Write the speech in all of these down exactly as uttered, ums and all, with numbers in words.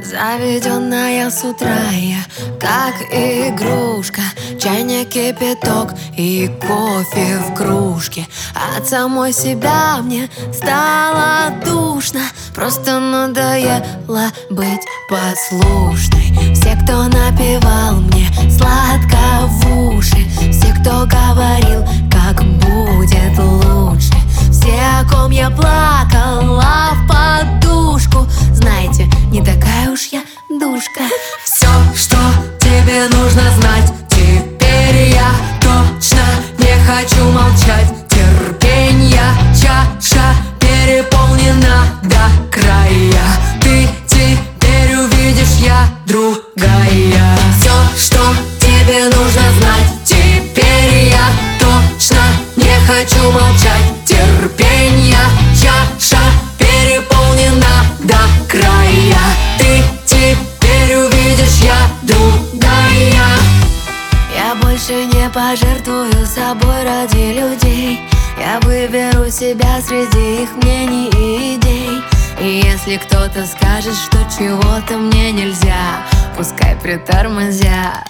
Заведенная с утра я, как игрушка. Чайник, кипяток и кофе в кружке. От самой себя мне стало душно. Просто надоело быть послушной. Все, кто напевал мне сладко в уши, все, кто говорил, как будет лучше, все, о ком я плакала в подушку, знаете, не такая уж я душка. Все, что тебе нужно знать, теперь я точно не хочу молчать. Терпенья чаша переполнена до края. Ты теперь увидишь, я другая. Все, что тебе нужно знать, теперь я точно не хочу молчать. Терпенья чаша переполнена до края. Ты теперь увидишь, я другая. Я больше не пожертвую собой ради людей. Я выберу себя среди их мнений и идей. И если кто-то скажет, что чего-то мне нельзя, пускай притормозят.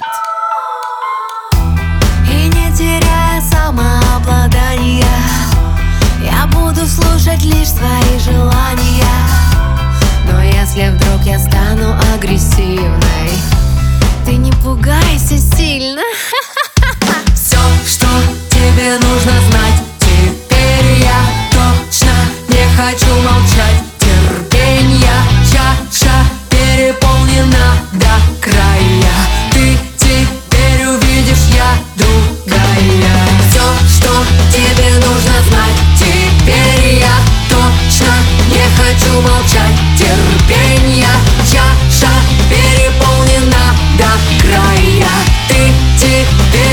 И не теряя самообладания, я буду слушать лишь свои желания. Но если вдруг я стану агрессивной, ты не пугайся сильно. Все, что тебе нужно знать, теперь я точно не хочу молчать. Терпенья чаша переполнена до края. Ты теперь увидишь, я другая. Все, что тебе нужно знать, теперь я точно не хочу молчать. Терпенья чаша переполнена до края. Ты теперь